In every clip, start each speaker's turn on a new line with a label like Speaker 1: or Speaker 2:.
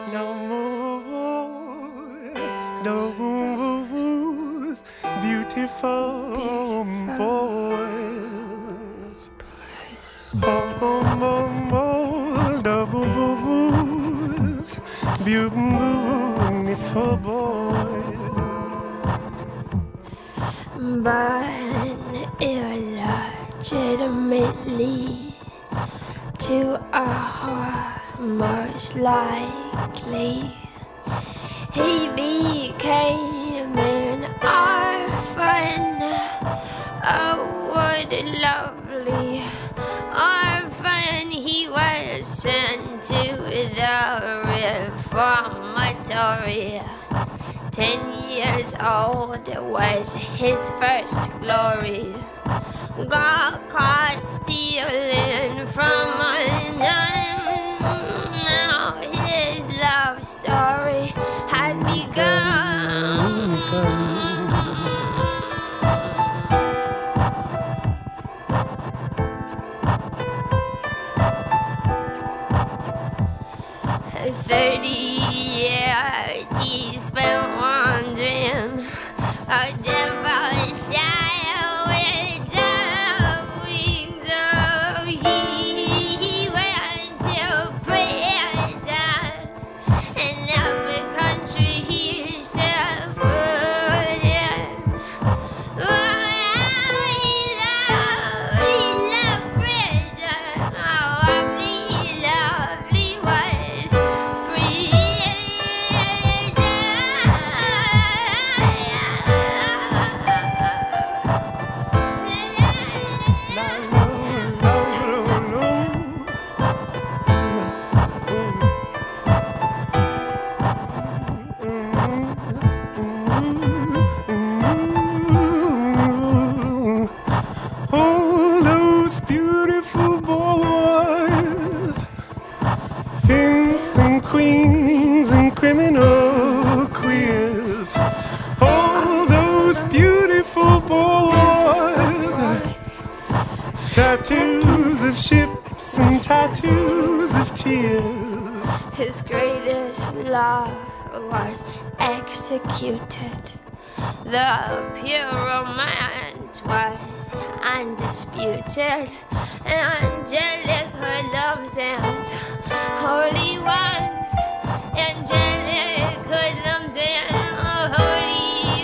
Speaker 1: No more, those beautiful boys. Those beautiful boys.
Speaker 2: But illegitimately to a most likely he became an orphan. Oh, what a lovely orphan. He was sent to the reformatory. 10 years old was his first glory. Got caught stealing from a nun. Now his love story had begun. 30 years he spent wandering a devil's child with the wings of he went to prison in every country he set foot in. Oh, he loved prison. Oh, lovely was
Speaker 1: all those beautiful boys, pimps and queens and criminal queers. All those beautiful boys, tattoos of ships and tattoos of tears.
Speaker 2: his greatest love was executed. The pure romance was undisputed. Angelic hoodlums and holy ones. Angelic hoodlums and holy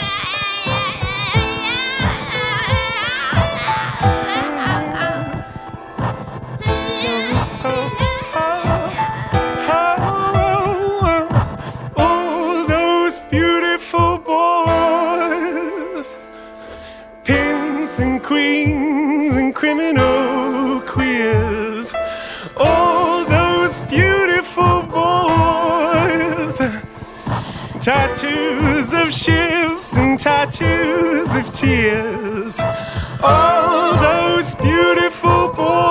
Speaker 1: All those beautiful boys, pimps and queens and criminal queers. All those beautiful boys, tattoos of ships and tattoos of tears. All those beautiful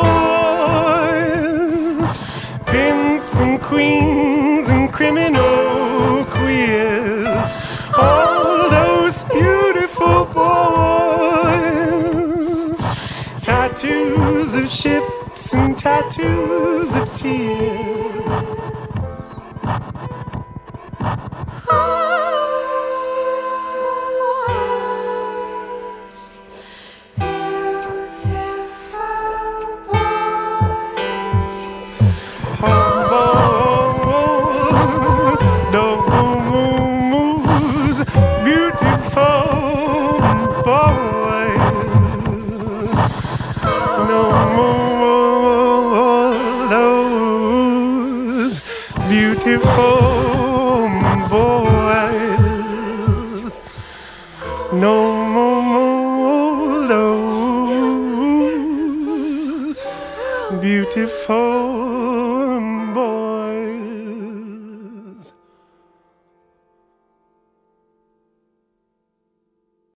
Speaker 1: boys, pimps and queens and criminal queers. All those beautiful boys, tattoos of ships and tattoos of tears. Those beautiful boys. No more those beautiful boys. No more those beautiful